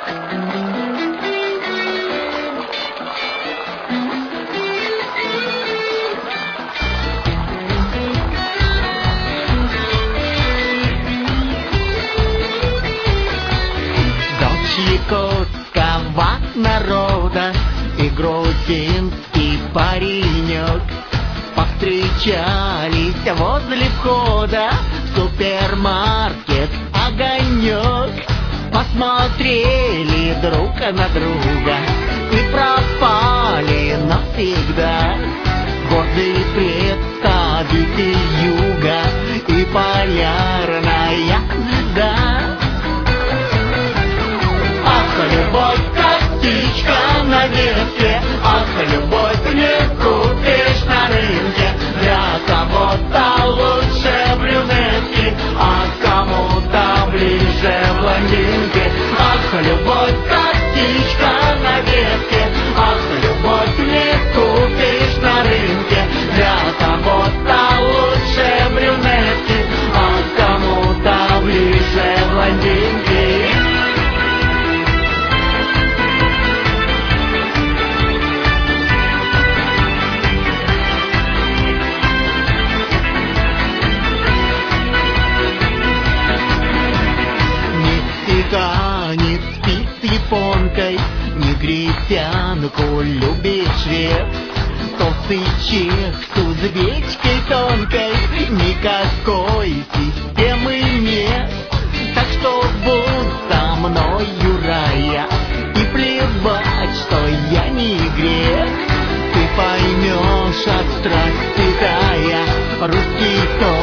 Якутского народа и грузинский паренек повстречались возле входа в супермаркет «Огонек». Посмотрели друг на друга и пропали навсегда. Гордые представители юга и полярная звезда. Любовь, как птичка на ветке, ах, любовь не купишь на рынке. Для кого-то лучше брюнетки, а кому-то ближе блондинки. Ах, любовь, как птичка на ветке, ах, любовь не купишь на рынке. Для кого-то лучше брюнетки, а кому-то ближе блондинки. Не спит с японкой, негритянку любит швед. Толстый чех с узбечкой тонкой, никакой системы нет. Так что будь со мною, рая, и плевать, что я не грек. Ты поймешь от страсти тая русский тон.